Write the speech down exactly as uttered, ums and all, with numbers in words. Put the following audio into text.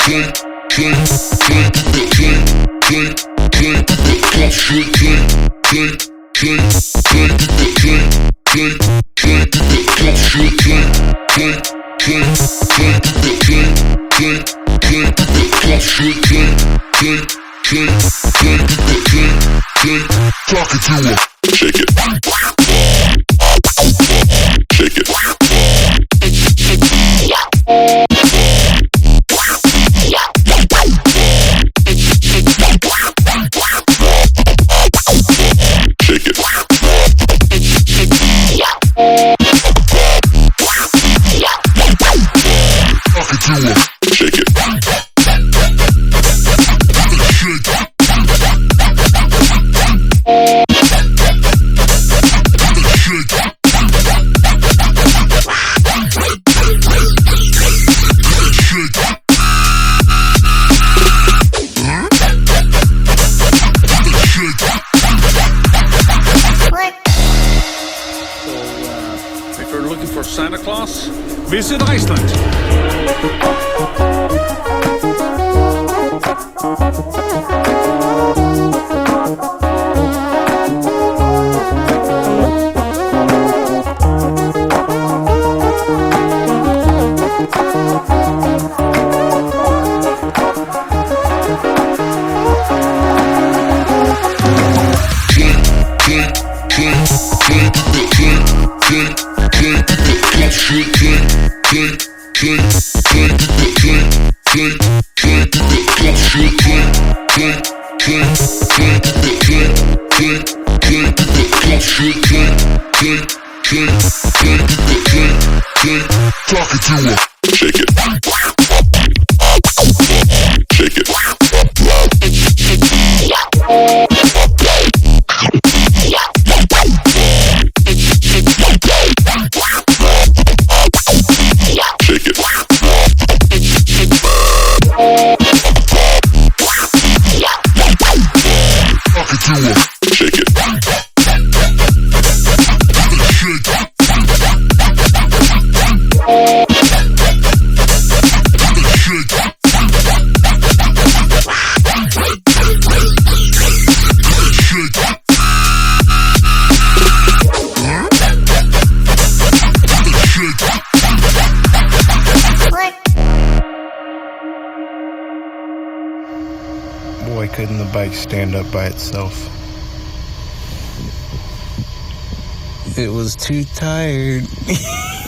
Talking to her. Shake it. Shake it. Shake it. Talking to her. Shake it. For Santa Claus, visit Iceland. Talking to her. Shake it. Shake it. Shake it. Talking to her. Shake it. Boy, couldn't the bike stand up by itself. It was too tired.